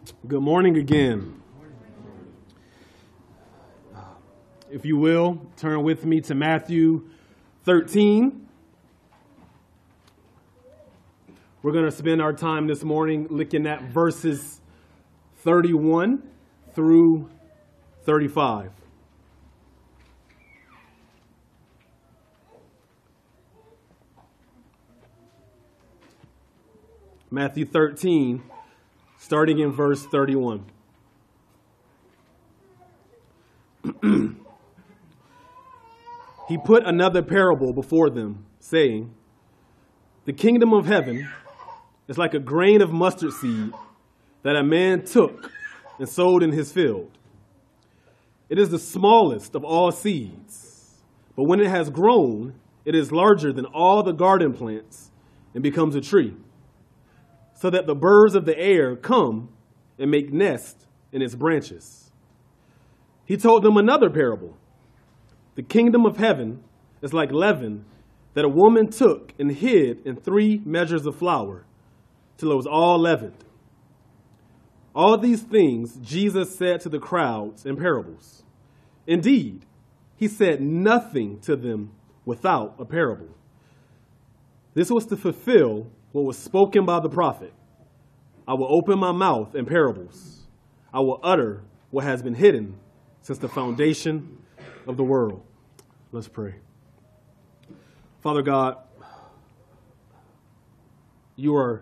Good morning again. If you will, turn with me to Matthew 13. We're going to spend our time this morning looking at verses 31 through 35. Matthew 13, starting in verse 31. He put another parable before them, saying, "The kingdom of heaven is like a grain of mustard seed that a man took and sowed in his field. It is the smallest of all seeds, but when it has grown, it is larger than all the garden plants and becomes a tree, so that the birds of the air come and make nests in its branches." He told them another parable. "The kingdom of heaven is like leaven that a woman took and hid in 3 measures of flour till it was all leavened." All these things Jesus said to the crowds in parables. Indeed, he said nothing to them without a parable. This was to fulfill what was spoken by the prophet. "I will open my mouth in parables. I will utter what has been hidden since the foundation of the world." Let's pray. Father God, you are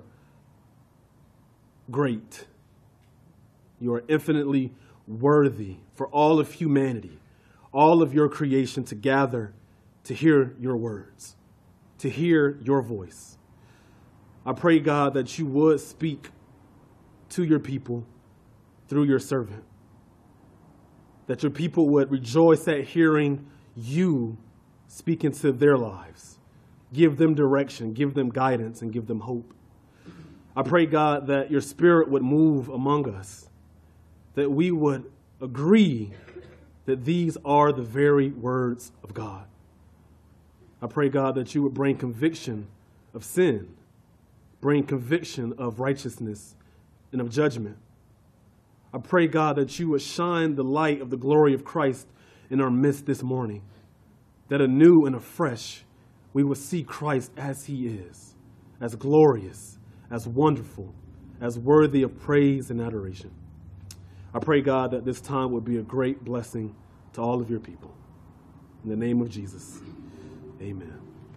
great. You are infinitely worthy for all of humanity, all of your creation to gather to hear your words, to hear your voice. I pray, God, that you would speak to your people through your servant, that your people would rejoice at hearing you speak into their lives. Give them direction, give them guidance, and give them hope. I pray, God, that your spirit would move among us, that we would agree that these are the very words of God. I pray, God, that you would bring conviction of sin, bring conviction of righteousness and of judgment. I pray, God, that you would shine the light of the glory of Christ in our midst this morning, that anew and afresh we will see Christ as he is, as glorious, as wonderful, as worthy of praise and adoration. I pray, God, that this time would be a great blessing to all of your people. In the name of Jesus, amen.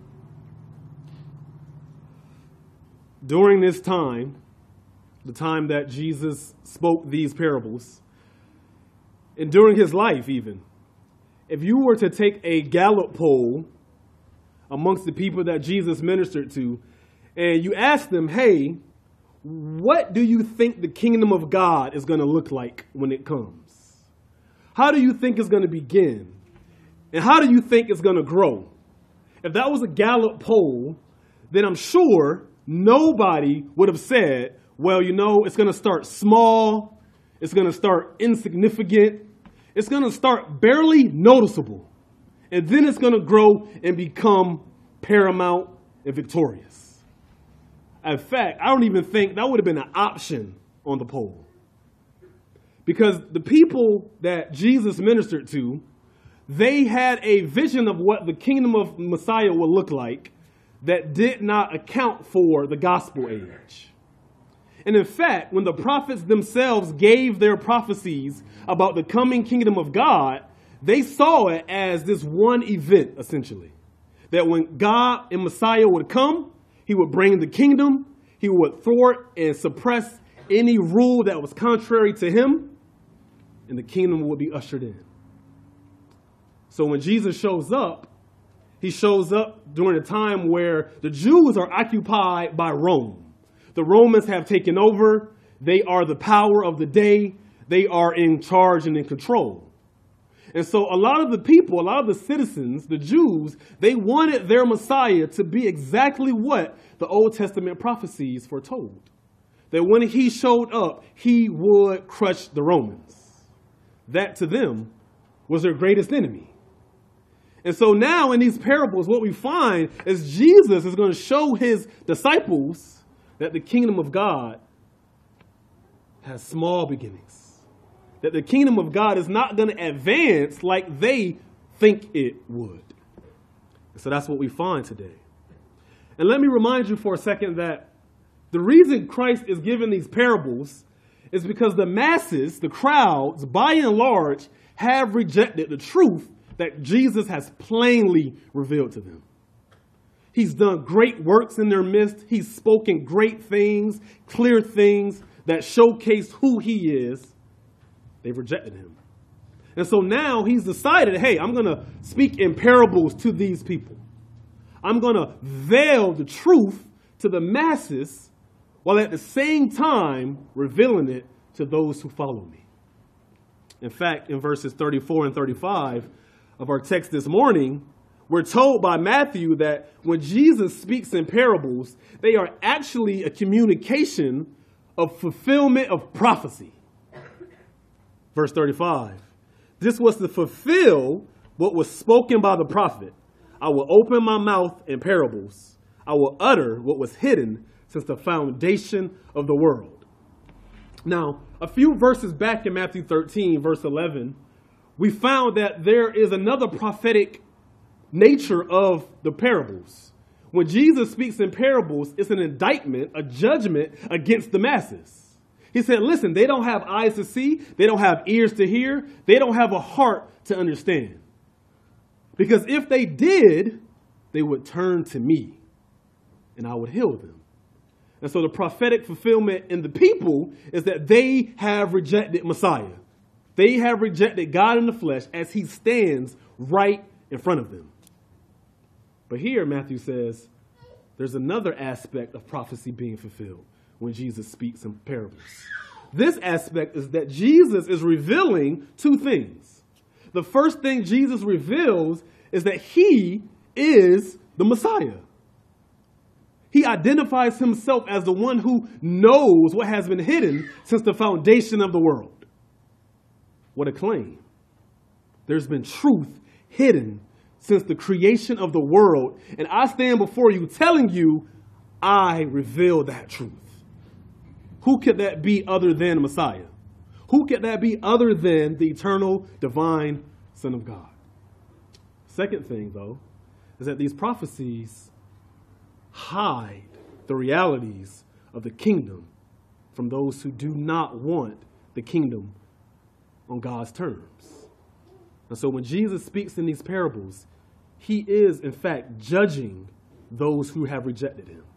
During this time, the time that Jesus spoke these parables, and during his life even, if you were to take a Gallup poll amongst the people that Jesus ministered to, and you ask them, hey, what do you think the kingdom of God is going to look like when it comes? How do you think it's going to begin? And how do you think it's going to grow? If that was a Gallup poll, then I'm sure nobody would have said, well, you know, it's going to start small. It's going to start insignificant. It's going to start barely noticeable. And then it's going to grow and become paramount and victorious. In fact, I don't even think that would have been an option on the poll. Because the people that Jesus ministered to, they had a vision of what the kingdom of Messiah would look like that did not account for the gospel age. And in fact, when the prophets themselves gave their prophecies about the coming kingdom of God, they saw it as this one event, essentially. That when God and Messiah would come, he would bring the kingdom, he would thwart and suppress any rule that was contrary to him, and the kingdom would be ushered in. So when Jesus shows up, he shows up during a time where the Jews are occupied by Rome. The Romans have taken over. They are the power of the day. They are in charge and in control. And so a lot of the people, a lot of the citizens, the Jews, they wanted their Messiah to be exactly what the Old Testament prophecies foretold. That when he showed up, he would crush the Romans. That to them was their greatest enemy. And so now in these parables, what we find is Jesus is going to show his disciples that the kingdom of God has small beginnings. That the kingdom of God is not going to advance like they think it would. And so that's what we find today. And let me remind you for a second that the reason Christ is giving these parables is because the masses, the crowds, by and large, have rejected the truth that Jesus has plainly revealed to them. He's done great works in their midst. He's spoken great things, clear things that showcase who he is. They've rejected him. And so now he's decided, hey, I'm going to speak in parables to these people. I'm going to veil the truth to the masses while at the same time revealing it to those who follow me. In fact, in verses 34 and 35 of our text this morning, we're told by Matthew that when Jesus speaks in parables, they are actually a communication of fulfillment of prophecy. Verse 35, this was to fulfill what was spoken by the prophet. I will open my mouth in parables. I will utter what was hidden since the foundation of the world. Now, a few verses back in Matthew 13, verse 11, we found that there is another prophetic nature of the parables. When Jesus speaks in parables, it's an indictment, a judgment against the masses. He said, listen, they don't have eyes to see. They don't have ears to hear. They don't have a heart to understand. Because if they did, they would turn to me and I would heal them. And so the prophetic fulfillment in the people is that they have rejected Messiah. They have rejected God in the flesh as he stands right in front of them. But here Matthew says there's another aspect of prophecy being fulfilled when Jesus speaks in parables. This aspect is that Jesus is revealing two things. The first thing Jesus reveals is that he is the Messiah. He identifies himself as the one who knows what has been hidden since the foundation of the world. What a claim. There's been truth hidden since the creation of the world. And I stand before you telling you, I reveal that truth. Who could that be other than Messiah? Who could that be other than the eternal, divine Son of God? Second thing, though, is that these prophecies hide the realities of the kingdom from those who do not want the kingdom on God's terms. And so when Jesus speaks in these parables, he is, in fact, judging those who have rejected him.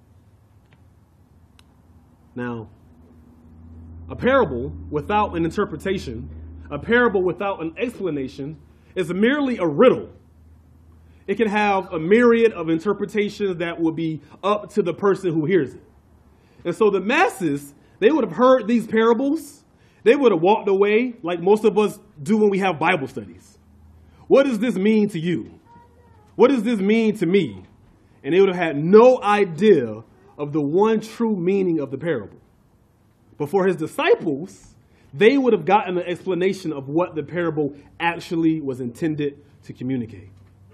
Now, a parable without an interpretation, a parable without an explanation, is merely a riddle. It can have a myriad of interpretations that will be up to the person who hears it. And so the masses, they would have heard these parables. They would have walked away like most of us do when we have Bible studies. What does this mean to you? What does this mean to me? And they would have had no idea of the one true meaning of the parable. But for his disciples, they would have gotten an explanation of what the parable actually was intended to communicate.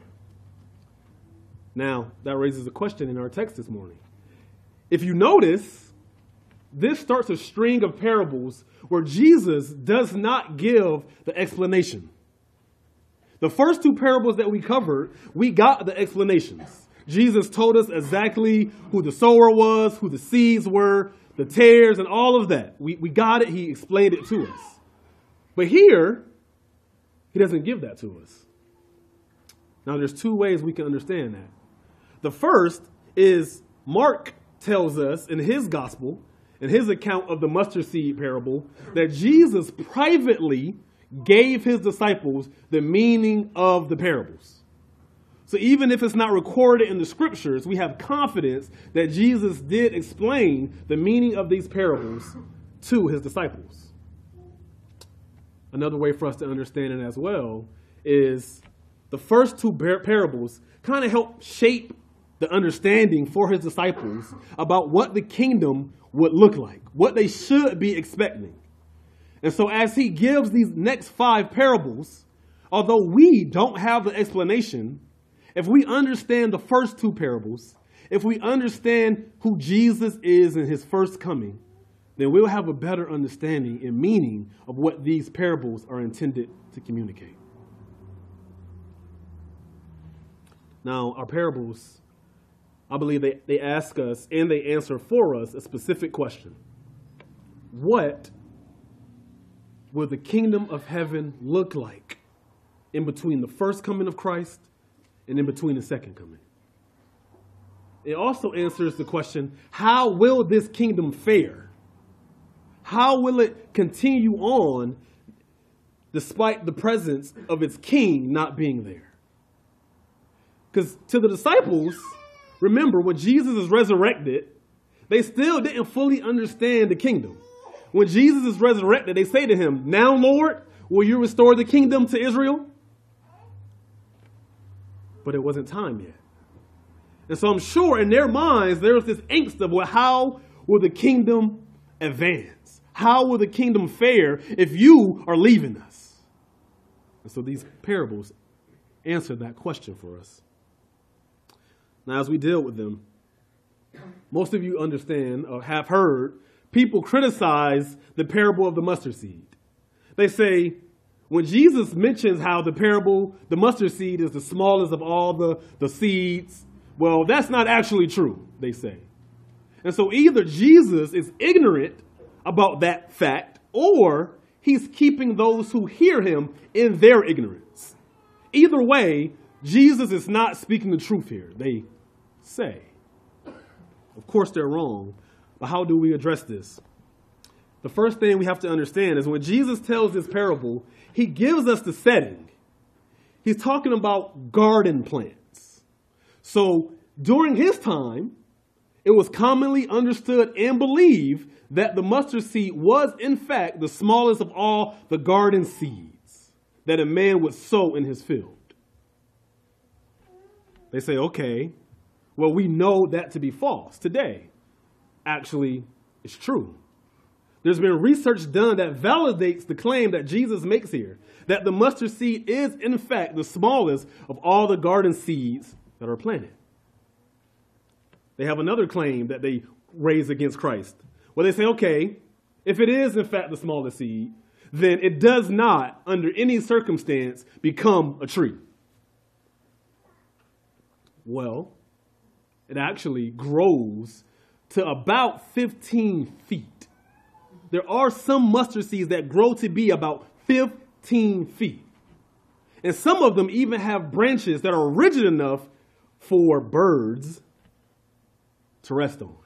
Now, that raises a question in our text this morning. If you notice, this starts a string of parables where Jesus does not give the explanation. The first two parables that we covered, we got the explanations. Jesus told us exactly who the sower was, who the seeds were, the tares, and all of that. We got it. He explained it to us. But here, he doesn't give that to us. Now, there's two ways we can understand that. The first is Mark tells us in his gospel, in his account of the mustard seed parable, that Jesus privately gave his disciples the meaning of the parables. So even if it's not recorded in the scriptures, we have confidence that Jesus did explain the meaning of these parables to his disciples. Another way for us to understand it as well is the first two parables kind of help shape the understanding for his disciples about what the kingdom would look like, what they should be expecting. And so as he gives these next 5 parables, although we don't have the explanation, if we understand the first 2 parables, if we understand who Jesus is in his first coming, then we'll have a better understanding and meaning of what these parables are intended to communicate. Now, our parables, I believe they ask us and they answer for us a specific question. What will the kingdom of heaven look like in between the first coming of Christ and in between the second coming? It also answers the question, how will this kingdom fare? How will it continue on despite the presence of its king not being there? Because to the disciples, remember, when Jesus is resurrected, they still didn't fully understand the kingdom. When Jesus is resurrected, they say to him, "Now, Lord, will you restore the kingdom to Israel?" But it wasn't time yet. And so I'm sure in their minds, there's this angst of, well, how will the kingdom advance? How will the kingdom fare if you are leaving us? And so these parables answer that question for us. Now, as we deal with them, most of you understand or have heard people criticize the parable of the mustard seed. They say, when Jesus mentions how the mustard seed is the smallest of all the seeds, well, that's not actually true, they say. And so either Jesus is ignorant about that fact, or he's keeping those who hear him in their ignorance. Either way, Jesus is not speaking the truth here, they say. Of course, they're wrong, but how do we address this? The first thing we have to understand is when Jesus tells this parable, he gives us the setting. He's talking about garden plants. So during his time, it was commonly understood and believed that the mustard seed was, in fact, the smallest of all the garden seeds that a man would sow in his field. They say, okay, well, we know that to be false today. Actually, it's true. There's been research done that validates the claim that Jesus makes here, that the mustard seed is, in fact, the smallest of all the garden seeds that are planted. They have another claim that they raise against Christ, where they say, okay, if it is, in fact, the smallest seed, then it does not, under any circumstance, become a tree. Well, it actually grows to about 15 feet. There are some mustard seeds that grow to be about 15 feet. And some of them even have branches that are rigid enough for birds to rest on.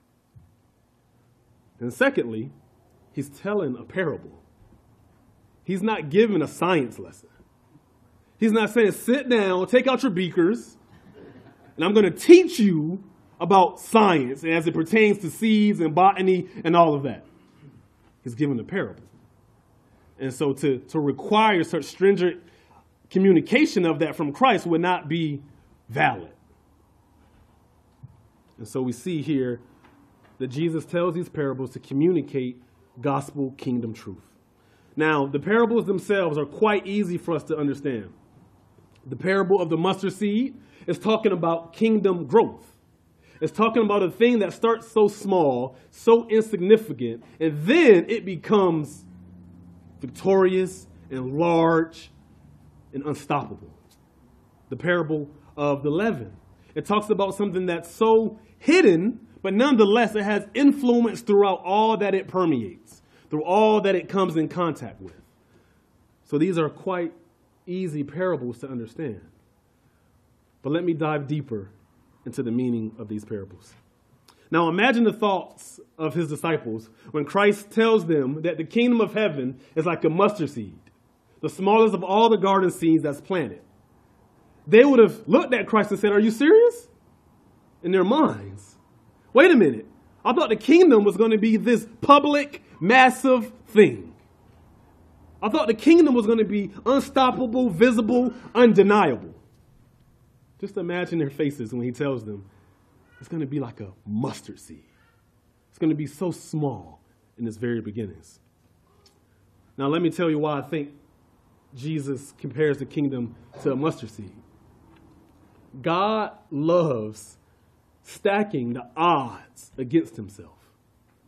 And secondly, he's telling a parable. He's not giving a science lesson. He's not saying, sit down, take out your beakers, and I'm going to teach you about science as it pertains to seeds and botany and all of that. He's giving a parable. And so to require such stringent communication of that from Christ would not be valid. And so we see here that Jesus tells these parables to communicate gospel kingdom truth. Now, the parables themselves are quite easy for us to understand. The parable of the mustard seed is talking about kingdom growth. It's talking about a thing that starts so small, so insignificant, and then it becomes victorious and large and unstoppable. The parable of the leaven. It talks about something that's so hidden, but nonetheless it has influence throughout all that it permeates, through all that it comes in contact with. So these are quite easy parables to understand. But let me dive deeper into the meaning of these parables. Now imagine the thoughts of his disciples when Christ tells them that the kingdom of heaven is like a mustard seed, the smallest of all the garden seeds that's planted. They would have looked at Christ and said, are you serious? In their minds. Wait a minute. I thought the kingdom was going to be this public, massive thing. I thought the kingdom was going to be unstoppable, visible, undeniable. Just imagine their faces when he tells them it's going to be like a mustard seed. It's going to be so small in its very beginnings. Now, let me tell you why I think Jesus compares the kingdom to a mustard seed. God loves stacking the odds against himself.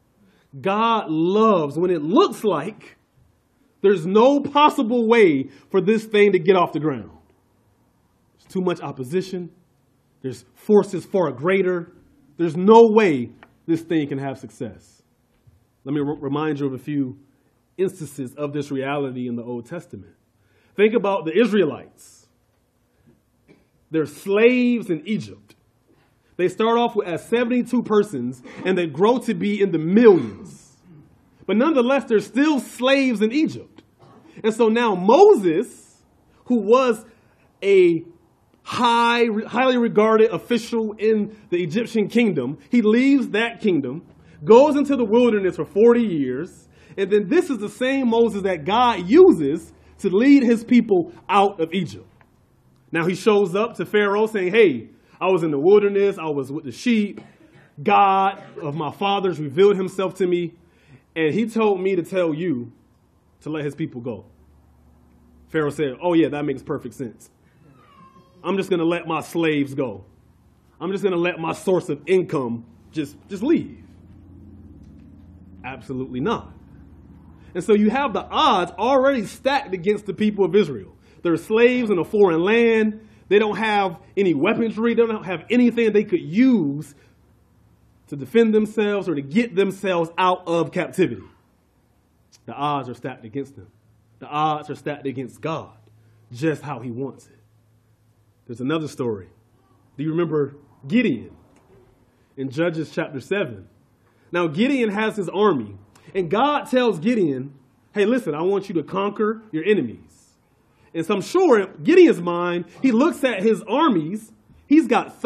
God loves when it looks like there's no possible way for this thing to get off the ground. There's too much opposition. There's forces far greater. There's no way this thing can have success. Let me remind you of a few instances of this reality in the Old Testament. Think about the Israelites. They're slaves in Egypt. They start off as 72 persons, and they grow to be in the millions. But nonetheless, they're still slaves in Egypt. And so now Moses, who was a highly regarded official in the Egyptian kingdom, he leaves that kingdom, goes into the wilderness for 40 years, and then this is the same Moses that God uses to lead his people out of Egypt. Now he shows up to Pharaoh saying, hey, I was in the wilderness, I was with the sheep, God of my fathers revealed himself to me, and he told me to tell you to let his people go. Pharaoh said, oh yeah, that makes perfect sense. I'm just going to let my slaves go. I'm just going to let my source of income just leave. Absolutely not. And so you have the odds already stacked against the people of Israel. They're slaves in a foreign land. They don't have any weaponry. They don't have anything they could use to defend themselves or to get themselves out of captivity. The odds are stacked against them. The odds are stacked against God, just how he wants it. There's another story. Do you remember Gideon in Judges chapter 7? Now, Gideon has his army, and God tells Gideon, hey, listen, I want you to conquer your enemies. And so I'm sure in Gideon's mind, he looks at his armies. He's got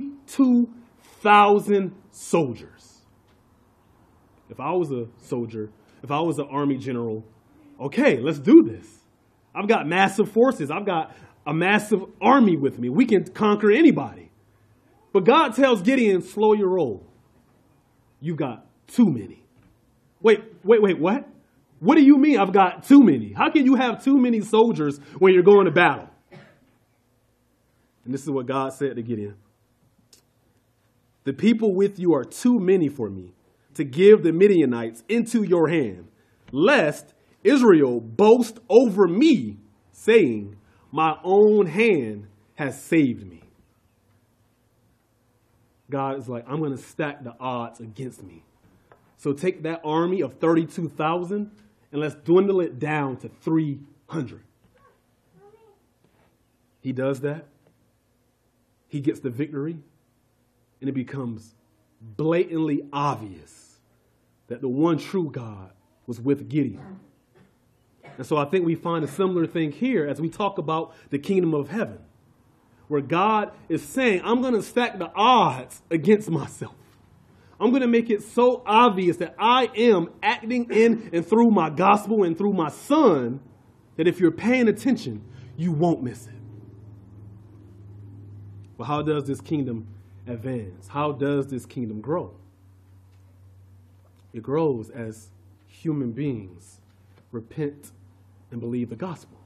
32,000 soldiers. If I was a soldier, if I was an army general, okay, let's do this. I've got massive forces. I've got a massive army with me. We can conquer anybody. But God tells Gideon, slow your roll. You've got too many. Wait, what? What do you mean I've got too many? How can you have too many soldiers when you're going to battle? And this is what God said to Gideon. The people with you are too many for me to give the Midianites into your hand, lest Israel boast over me, saying, my own hand has saved me. God is like, I'm going to stack the odds against me. So take that army of 32,000 and let's dwindle it down to 300. He does that. He gets the victory. And it becomes blatantly obvious that the one true God was with Gideon. And so I think we find a similar thing here as we talk about the kingdom of heaven, where God is saying, I'm going to stack the odds against myself. I'm going to make it so obvious that I am acting in and through my gospel and through my son that if you're paying attention, you won't miss it. But how does this kingdom advance? How does this kingdom grow? It grows as human beings repent and believe the gospel.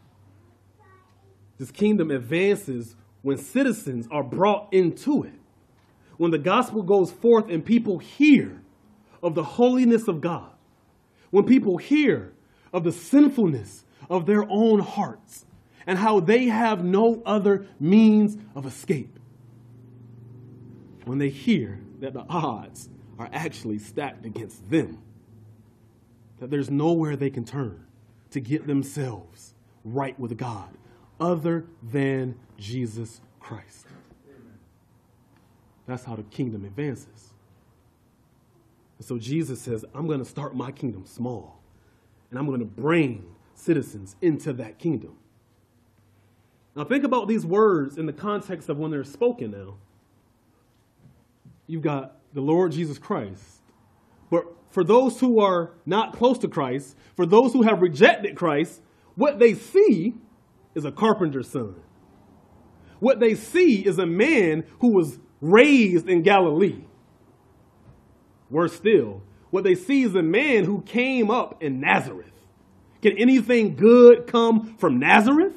This kingdom advances when citizens are brought into it. When the gospel goes forth and people hear of the holiness of God, when people hear of the sinfulness of their own hearts and how they have no other means of escape, when they hear that the odds are actually stacked against them, that there's nowhere they can turn to get themselves right with God other than Jesus Christ. That's how the kingdom advances. And so Jesus says, I'm going to start my kingdom small, and I'm going to bring citizens into that kingdom. Now think about these words in the context of when they're spoken now. You've got the Lord Jesus Christ. But for those who are not close to Christ, for those who have rejected Christ, what they see is a carpenter's son. What they see is a man who was raised in Galilee. Worse still, what they see is a man who came up in Nazareth. Can anything good come from Nazareth?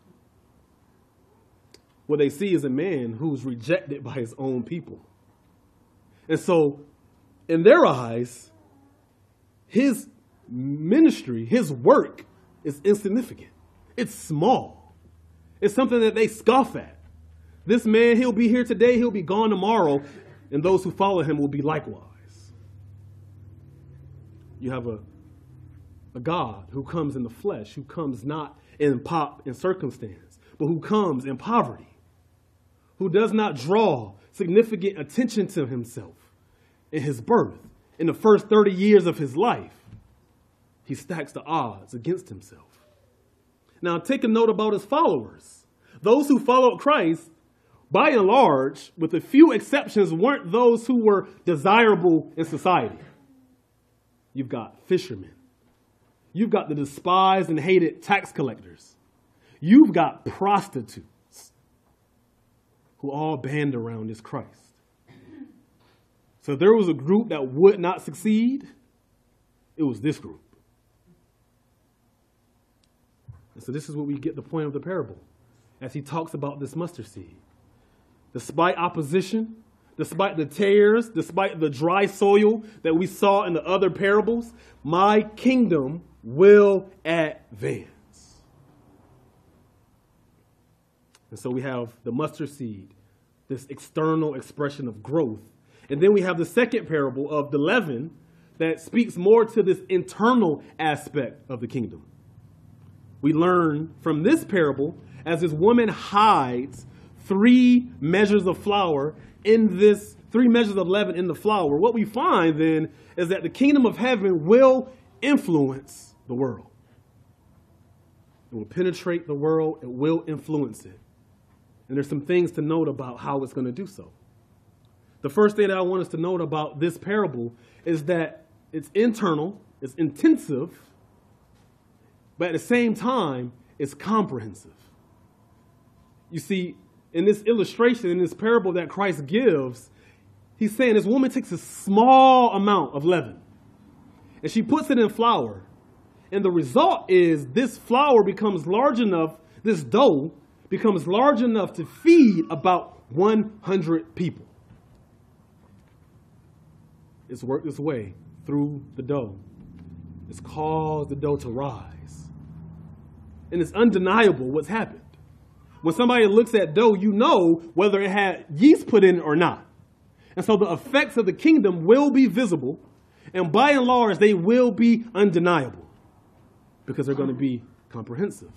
What they see is a man who's rejected by his own people. And so, in their eyes, his ministry, his work is insignificant. It's small. It's something that they scoff at. This man, he'll be here today, he'll be gone tomorrow, and those who follow him will be likewise. You have a God who comes in the flesh, who comes not in pomp and circumstance, but who comes in poverty, who does not draw significant attention to himself in his birth. In the first 30 years of his life, he stacks the odds against himself. Now, take a note about his followers. Those who followed Christ, by and large, with a few exceptions, weren't those who were desirable in society. You've got fishermen. You've got the despised and hated tax collectors. You've got prostitutes who all band around this Christ. So if there was a group that would not succeed, it was this group. And so this is what we get the point of the parable as he talks about this mustard seed. Despite opposition, despite the tares, despite the dry soil that we saw in the other parables, my kingdom will advance. And so we have the mustard seed, this external expression of growth. And then we have the second parable of the leaven that speaks more to this internal aspect of the kingdom. We learn from this parable as this woman hides 3 measures of flour in this, 3 measures of leaven in the flour. What we find then is that the kingdom of heaven will influence the world. It will penetrate the world. It will influence it. And there's some things to note about how it's going to do so. The first thing that I want us to note about this parable is that it's internal, it's intensive, but at the same time, it's comprehensive. You see, in this illustration, in this parable that Christ gives, he's saying this woman takes a small amount of leaven and she puts it in flour. And the result is this flour becomes large enough, this dough becomes large enough to feed about 100 people. It's worked its way through the dough. It's caused the dough to rise. And it's undeniable what's happened. When somebody looks at dough, you know whether it had yeast put in it or not. And so the effects of the kingdom will be visible, and by and large, they will be undeniable because they're going to be comprehensive.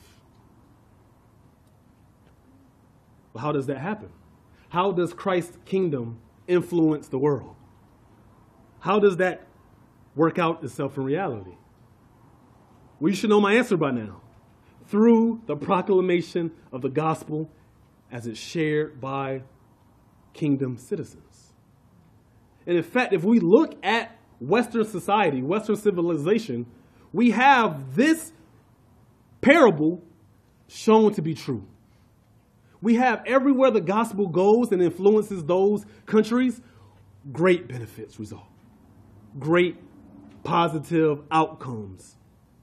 But how does that happen? How does Christ's kingdom influence the world? How does that work out itself in reality? Well, you should know my answer by now. Through the proclamation of the gospel as it's shared by kingdom citizens. And in fact, if we look at Western society, Western civilization, we have this parable shown to be true. We have everywhere the gospel goes and influences those countries, great benefits result. Great positive outcomes.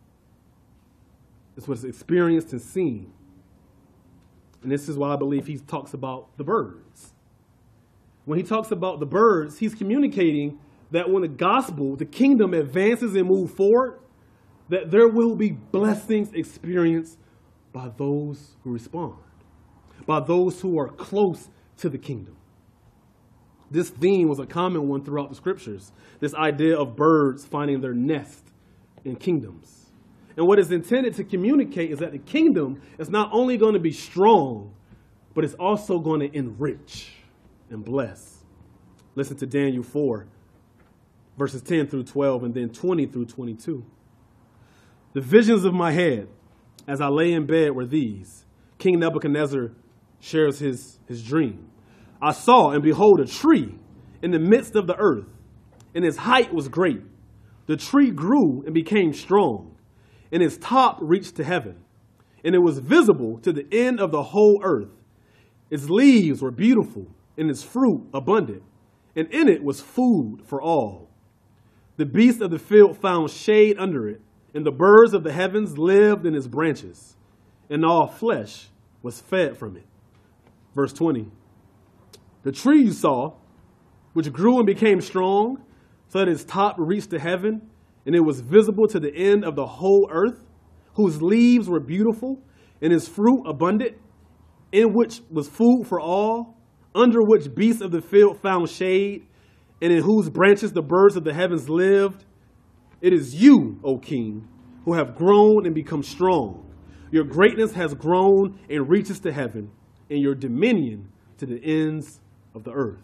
It's what's experienced and seen. And this is why I believe he talks about the birds. When he talks about the birds, he's communicating that when the gospel, the kingdom advances and moves forward, that there will be blessings experienced by those who respond, by those who are close to the kingdom. This theme was a common one throughout the scriptures, this idea of birds finding their nest in kingdoms. And what is intended to communicate is that the kingdom is not only going to be strong, but it's also going to enrich and bless. Listen to Daniel 4, verses 10 through 12, and then 20 through 22. The visions of my head as I lay in bed were these. King Nebuchadnezzar shares his dream. I saw and behold a tree in the midst of the earth, and its height was great. The tree grew and became strong, and its top reached to heaven, and it was visible to the end of the whole earth. Its leaves were beautiful, and its fruit abundant, and in it was food for all. The beasts of the field found shade under it, and the birds of the heavens lived in its branches, and all flesh was fed from it. Verse 20. The tree you saw, which grew and became strong, so that its top reached to heaven, and it was visible to the end of the whole earth, whose leaves were beautiful, and his fruit abundant, in which was food for all, under which beasts of the field found shade, and in whose branches the birds of the heavens lived. It is you, O King, who have grown and become strong. Your greatness has grown and reaches to heaven, and your dominion to the ends of the earth.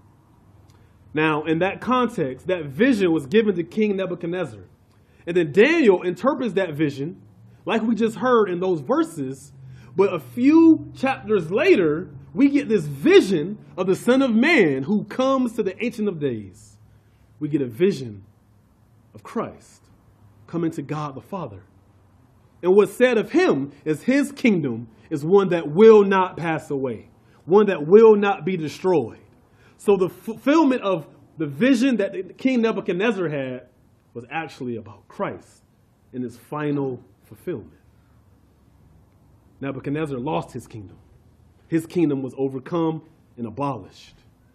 Now, in that context, that vision was given to King Nebuchadnezzar. And then Daniel interprets that vision, like we just heard in those verses. But a few chapters later, we get this vision of the Son of Man who comes to the Ancient of Days. We get a vision of Christ coming to God the Father. And what's said of him is his kingdom is one that will not pass away, one that will not be destroyed. So the fulfillment of the vision that King Nebuchadnezzar had was actually about Christ in his final fulfillment. Nebuchadnezzar lost his kingdom. His kingdom was overcome and abolished.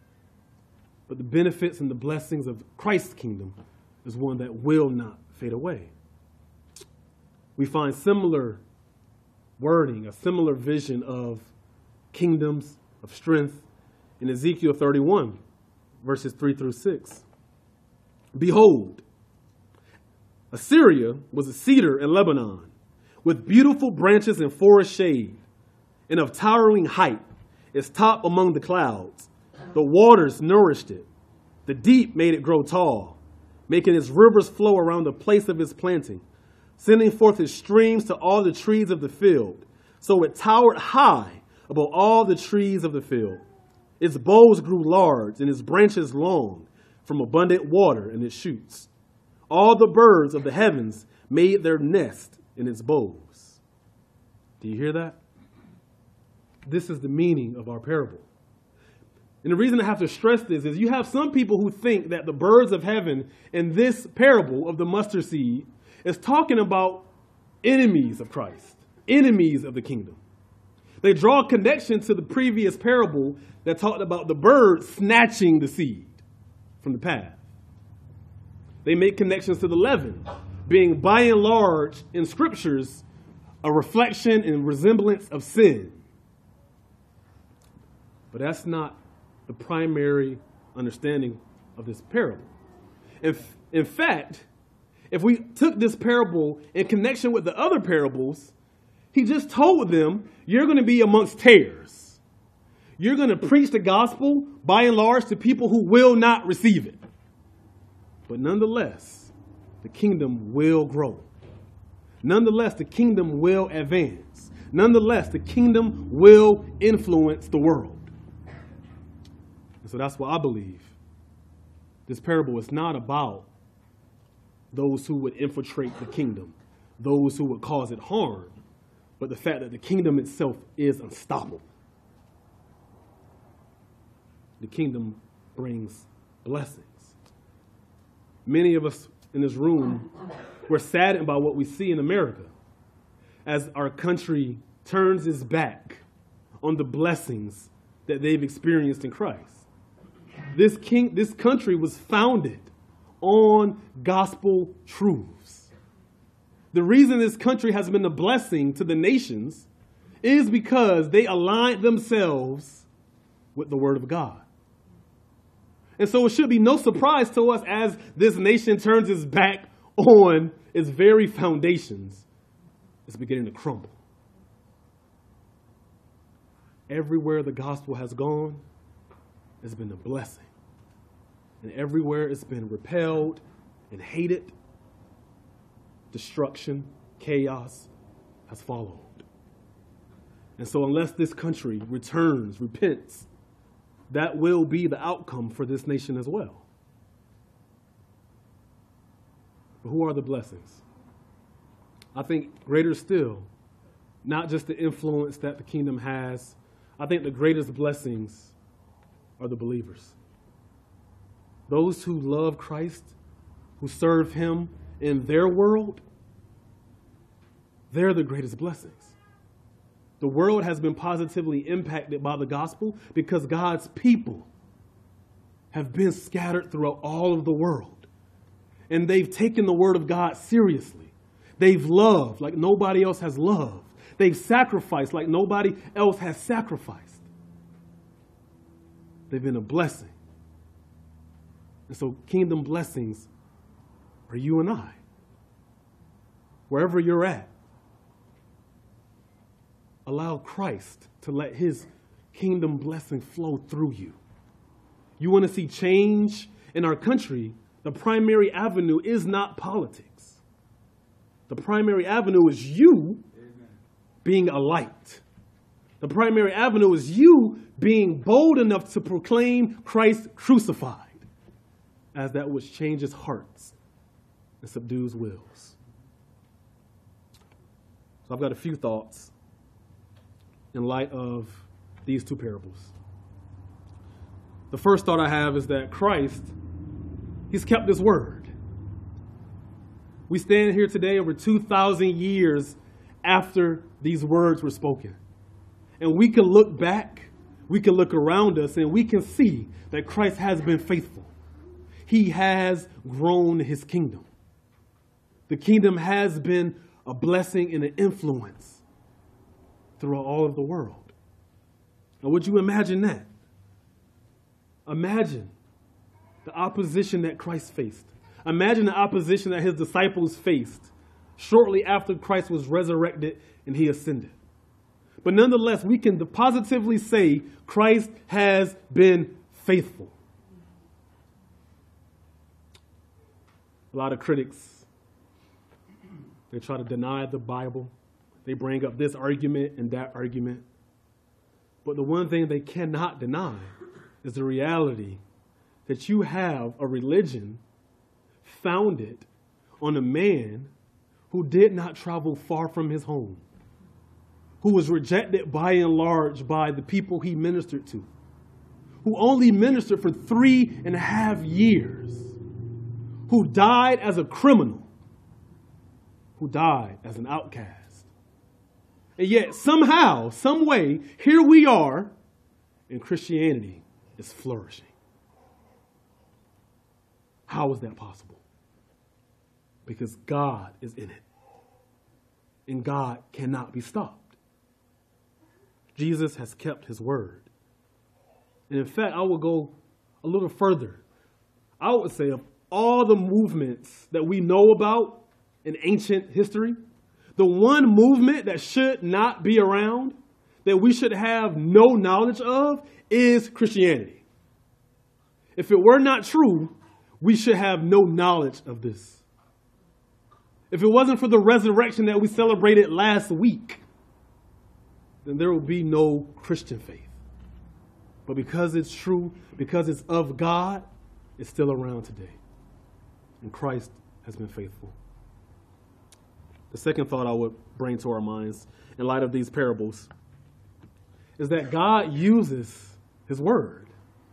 But the benefits and the blessings of Christ's kingdom is one that will not fade away. We find similar wording, a similar vision of kingdoms, of strength, in Ezekiel 31, verses 3 through 6. Behold, Assyria was a cedar in Lebanon, with beautiful branches and forest shade, and of towering height, its top among the clouds. The waters nourished it. The deep made it grow tall, making its rivers flow around the place of its planting, sending forth its streams to all the trees of the field. So it towered high above all the trees of the field. Its boughs grew large and its branches long from abundant water in its shoots. All the birds of the heavens made their nest in its boughs. Do you hear that? This is the meaning of our parable. And the reason I have to stress this is you have some people who think that the birds of heaven in this parable of the mustard seed is talking about enemies of Christ, enemies of the kingdom. They draw a connection to the previous parable that talked about the bird snatching the seed from the path. They make connections to the leaven, being by and large in scriptures a reflection and resemblance of sin. But that's not the primary understanding of this parable. In fact, if we took this parable in connection with the other parables, he just told them, you're going to be amongst tares. You're going to preach the gospel, by and large, to people who will not receive it. But nonetheless, the kingdom will grow. Nonetheless, the kingdom will advance. Nonetheless, the kingdom will influence the world. And so that's why I believe this parable is not about those who would infiltrate the kingdom, those who would cause it harm, but the fact that the kingdom itself is unstoppable. The kingdom brings blessings. Many of us in this room, we're saddened by what we see in America as our country turns its back on the blessings that they've experienced in Christ. This country was founded on gospel truths. The reason this country has been a blessing to the nations is because they aligned themselves with the Word of God. And so it should be no surprise to us as this nation turns its back on its very foundations. It's beginning to crumble. Everywhere the gospel has gone, it's been a blessing. And everywhere it's been repelled and hated, destruction, chaos has followed. And so unless this country returns, repents, that will be the outcome for this nation as well. But who are the blessings? I think greater still, not just the influence that the kingdom has, I think the greatest blessings are the believers. Those who love Christ, who serve him in their world, they're the greatest blessings. The world has been positively impacted by the gospel because God's people have been scattered throughout all of the world. And they've taken the word of God seriously. They've loved like nobody else has loved. They've sacrificed like nobody else has sacrificed. They've been a blessing. And so kingdom blessings are you and I. Wherever you're at, allow Christ to let his kingdom blessing flow through you. You want to see change in our country, the primary avenue is not politics. The primary avenue is you being a light. The primary avenue is you being bold enough to proclaim Christ crucified, as that which changes hearts and subdues wills. So I've got a few thoughts in light of these two parables. The first thought I have is that Christ, he's kept his word. We stand here today over 2,000 years after these words were spoken. And we can look back, we can look around us, and we can see that Christ has been faithful. He has grown his kingdom. The kingdom has been a blessing and an influence throughout all of the world. Now, would you imagine that? Imagine the opposition that Christ faced. Imagine the opposition that his disciples faced shortly after Christ was resurrected and he ascended. But nonetheless, we can positively say Christ has been faithful. A lot of critics, they try to deny the Bible. They bring up this argument and that argument. But the one thing they cannot deny is the reality that you have a religion founded on a man who did not travel far from his home, who was rejected by and large by the people he ministered to, who only ministered for 3.5 years, who died as a criminal, who died as an outcast. And yet somehow, some way, here we are, and Christianity is flourishing. How is that possible? Because God is in it. And God cannot be stopped. Jesus has kept his word. And in fact, I will go a little further. I would say of all the movements that we know about in ancient history, the one movement that should not be around, that we should have no knowledge of, is Christianity. If it were not true, we should have no knowledge of this. If it wasn't for the resurrection that we celebrated last week, then there would be no Christian faith. But because it's true, because it's of God, it's still around today. And Christ has been faithful. The second thought I would bring to our minds in light of these parables is that God uses his word.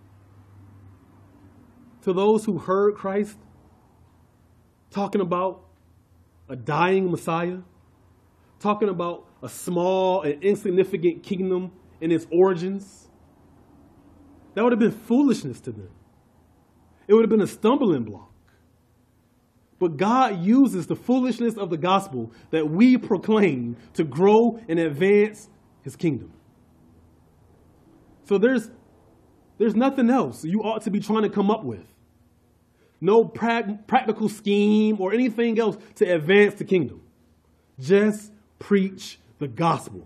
To those who heard Christ talking about a dying Messiah, talking about a small and insignificant kingdom in its origins, that would have been foolishness to them. It would have been a stumbling block. But God uses the foolishness of the gospel that we proclaim to grow and advance his kingdom. So there's nothing else you ought to be trying to come up with. No practical scheme or anything else to advance the kingdom. Just preach the gospel.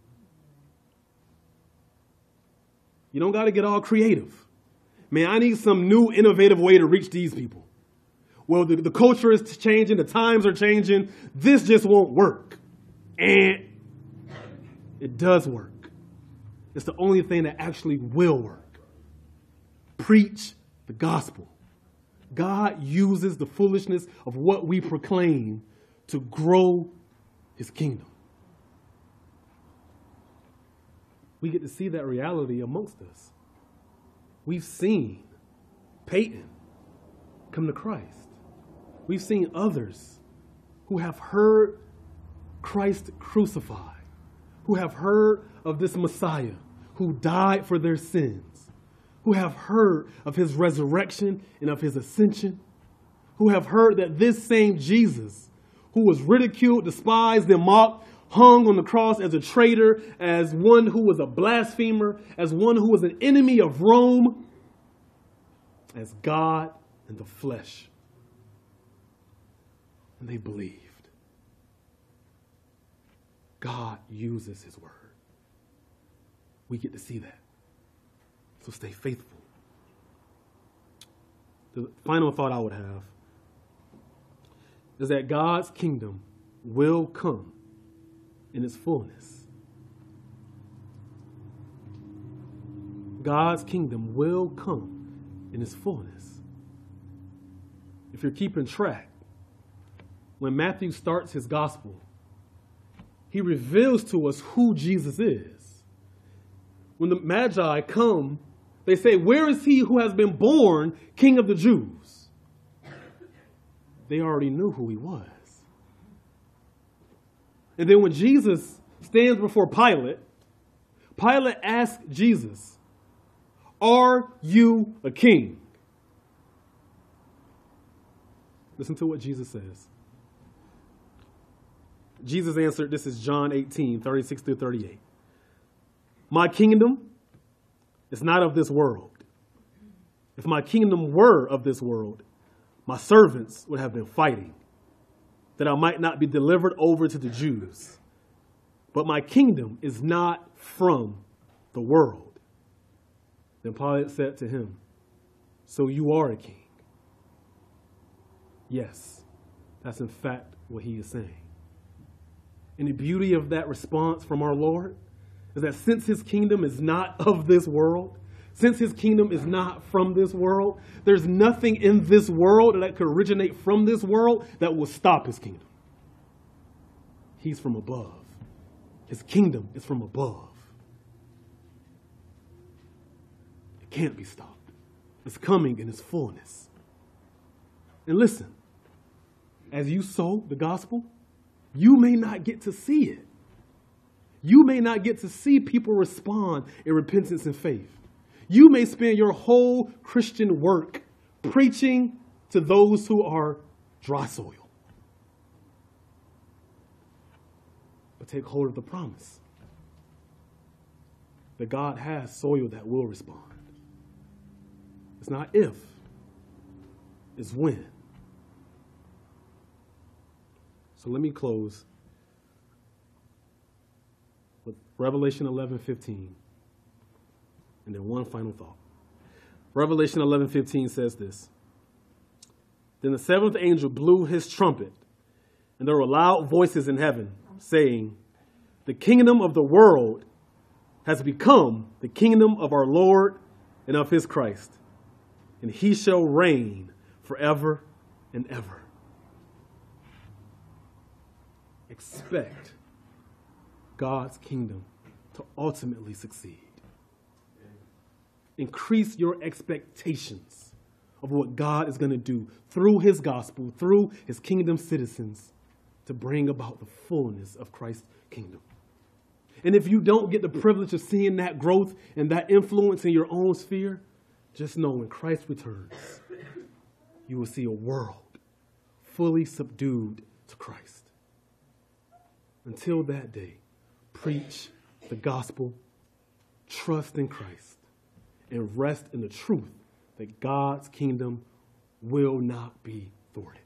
You don't got to get all creative. Man, I need some new innovative way to reach these people. Well, the culture is changing, the times are changing. This just won't work. And it does work. It's the only thing that actually will work. Preach the gospel. God uses the foolishness of what we proclaim to grow his kingdom. We get to see that reality amongst us. We've seen Peyton come to Christ. We've seen others who have heard Christ crucified, who have heard of this Messiah who died for their sins, who have heard of his resurrection and of his ascension, who have heard that this same Jesus, who was ridiculed, despised, and mocked, hung on the cross as a traitor, as one who was a blasphemer, as one who was an enemy of Rome, as God in the flesh. And they believed. God uses his word. We get to see that. So stay faithful. The final thought I would have is that God's kingdom will come in its fullness. God's kingdom will come in its fullness. If you're keeping track, when Matthew starts his gospel, he reveals to us who Jesus is. When the Magi come, they say, "Where is he who has been born King of the Jews?" They already knew who he was. And then when Jesus stands before Pilate, Pilate asks Jesus, "Are you a king?" Listen to what Jesus says. Jesus answered, this is John 18, 36 through 38. "My kingdom is not of this world. If my kingdom were of this world, my servants would have been fighting, that I might not be delivered over to the Jews. But my kingdom is not from the world." Then Pilate said to him, "So you are a king?" Yes, that's in fact what he is saying. And the beauty of that response from our Lord is that since his kingdom is not of this world, since his kingdom is not from this world, there's nothing in this world that could originate from this world that will stop his kingdom. He's from above. His kingdom is from above. It can't be stopped. It's coming in its fullness. And listen, as you sow the gospel, you may not get to see it. You may not get to see people respond in repentance and faith. You may spend your whole Christian work preaching to those who are dry soil. But take hold of the promise that God has soil that will respond. It's not if, it's when. So let me close with Revelation 11:15, and then one final thought. Revelation 11:15 says this: "Then the seventh angel blew his trumpet, and there were loud voices in heaven, saying, 'The kingdom of the world has become the kingdom of our Lord and of his Christ, and he shall reign forever and ever.'" Expect God's kingdom to ultimately succeed. Increase your expectations of what God is going to do through his gospel, through his kingdom citizens, to bring about the fullness of Christ's kingdom. And if you don't get the privilege of seeing that growth and that influence in your own sphere, just know when Christ returns, you will see a world fully subdued to Christ. Until that day, preach the gospel, trust in Christ, and rest in the truth that God's kingdom will not be thwarted.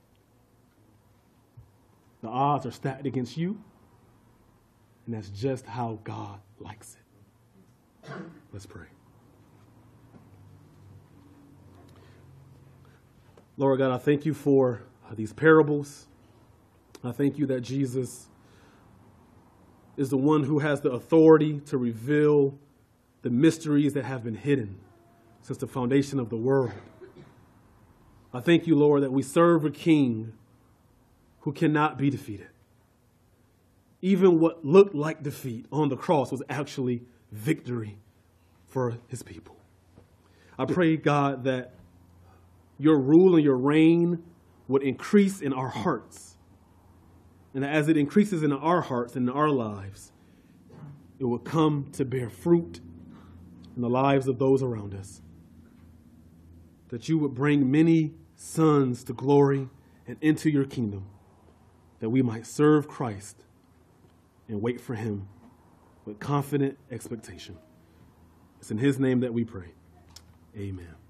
The odds are stacked against you, and that's just how God likes it. Let's pray. Lord God, I thank you for these parables. I thank you that Jesus is the one who has the authority to reveal the mysteries that have been hidden since the foundation of the world. I thank you, Lord, that we serve a king who cannot be defeated. Even what looked like defeat on the cross was actually victory for his people. I pray, God, that your rule and your reign would increase in our hearts. And as it increases in our hearts and in our lives, it will come to bear fruit in the lives of those around us. That you would bring many sons to glory and into your kingdom, that we might serve Christ and wait for him with confident expectation. It's in his name that we pray. Amen.